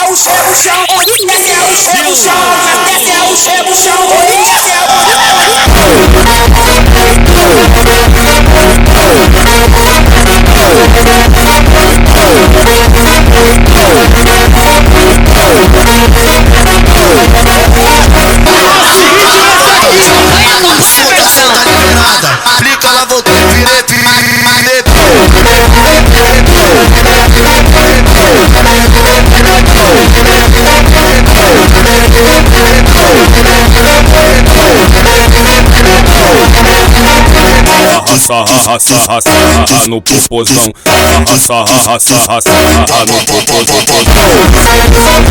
o chão, desce o chão, desce o chão, aplica lá, voltei, virei. Raça no popozão, raça no popozão.